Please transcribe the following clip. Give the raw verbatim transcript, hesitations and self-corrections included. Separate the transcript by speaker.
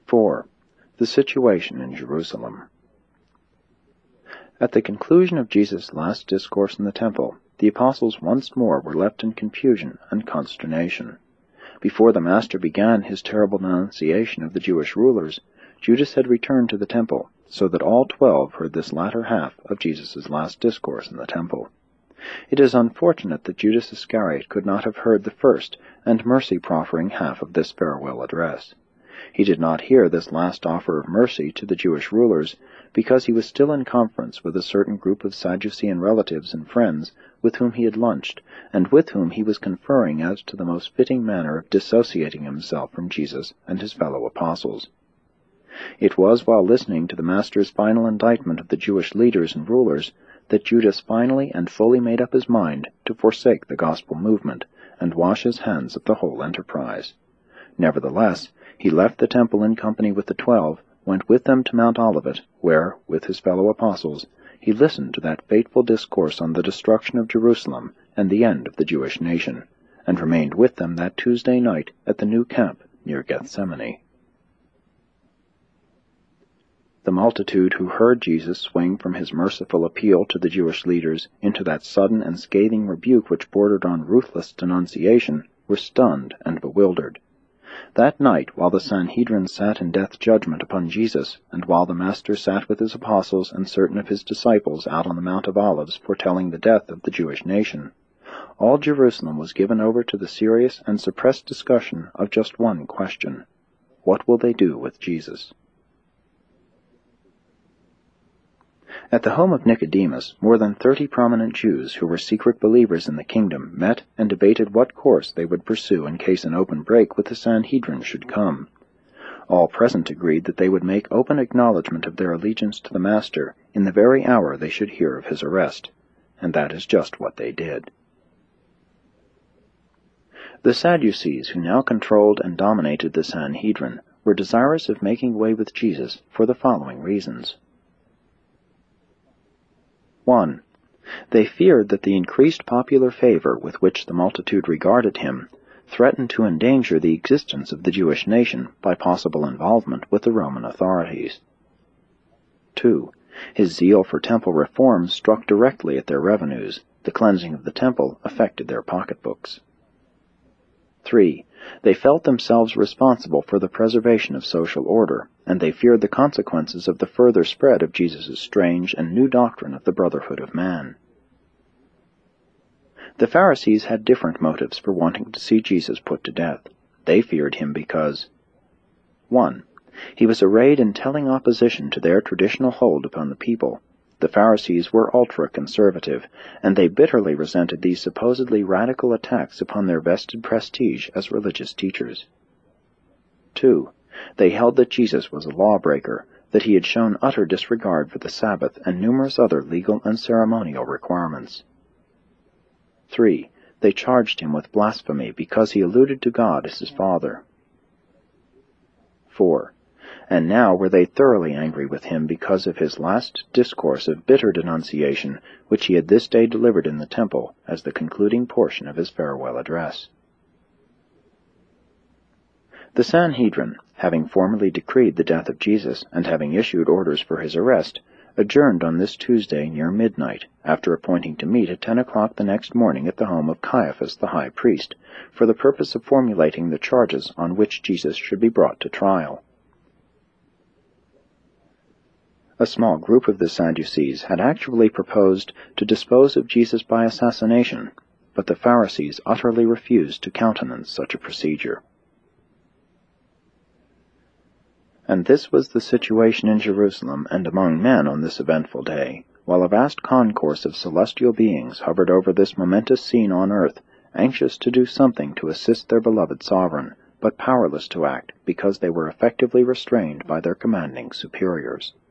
Speaker 1: four. The situation in Jerusalem. At the conclusion of Jesus' last discourse in the temple, the apostles once more were left in confusion and consternation. Before the Master began his terrible denunciation of the Jewish rulers, Judas had returned to the temple, so that all twelve heard this latter half of Jesus' last discourse in the temple. It is unfortunate that Judas Iscariot could not have heard the first and mercy-proffering half of this farewell address. He did not hear this last offer of mercy to the Jewish rulers, because he was still in conference with a certain group of Sadducean relatives and friends with whom he had lunched, and with whom he was conferring as to the most fitting manner of dissociating himself from Jesus and his fellow apostles. It was while listening to the Master's final indictment of the Jewish leaders and rulers that Judas finally and fully made up his mind to forsake the gospel movement and wash his hands of the whole enterprise. Nevertheless, he left the temple in company with the twelve, went with them to Mount Olivet, where, with his fellow apostles, he listened to that fateful discourse on the destruction of Jerusalem and the end of the Jewish nation, and remained with them that Tuesday night at the new camp near Gethsemane. The multitude who heard Jesus swing from his merciful appeal to the Jewish leaders into that sudden and scathing rebuke which bordered on ruthless denunciation were stunned and bewildered. That night, while the Sanhedrin sat in death judgment upon Jesus, and while the Master sat with his apostles and certain of his disciples out on the Mount of Olives foretelling the death of the Jewish nation, all Jerusalem was given over to the serious and suppressed discussion of just one question: what will they do with Jesus? At the home of Nicodemus, more than thirty prominent Jews who were secret believers in the kingdom met and debated what course they would pursue in case an open break with the Sanhedrin should come. All present agreed that they would make open acknowledgment of their allegiance to the Master in the very hour they should hear of his arrest, and that is just what they did. The Sadducees, who now controlled and dominated the Sanhedrin, were desirous of making way with Jesus for the following reasons. One. They feared that the increased popular favor with which the multitude regarded him threatened to endanger the existence of the Jewish nation by possible involvement with the Roman authorities. Two. His zeal for temple reforms struck directly at their revenues. The cleansing of the temple affected their pocketbooks. Three. They felt themselves responsible for the preservation of social order, and they feared the consequences of the further spread of Jesus' strange and new doctrine of the brotherhood of man. The Pharisees had different motives for wanting to see Jesus put to death. They feared him because, one. He was arrayed in telling opposition to their traditional hold upon the people. The Pharisees were ultra-conservative, and they bitterly resented these supposedly radical attacks upon their vested prestige as religious teachers. Two. They held that Jesus was a lawbreaker, that he had shown utter disregard for the Sabbath and numerous other legal and ceremonial requirements. Three. They charged him with blasphemy because he alluded to God as his Father. Four. And now were they thoroughly angry with him because of his last discourse of bitter denunciation, which he had this day delivered in the temple as the concluding portion of his farewell address. The Sanhedrin, having formally decreed the death of Jesus and having issued orders for his arrest, adjourned on this Tuesday near midnight, after appointing to meet at ten o'clock the next morning at the home of Caiaphas the high priest, for the purpose of formulating the charges on which Jesus should be brought to trial. A small group of the Sadducees had actually proposed to dispose of Jesus by assassination, but the Pharisees utterly refused to countenance such a procedure. And this was the situation in Jerusalem and among men on this eventful day, while a vast concourse of celestial beings hovered over this momentous scene on earth, anxious to do something to assist their beloved sovereign, but powerless to act because they were effectively restrained by their commanding superiors.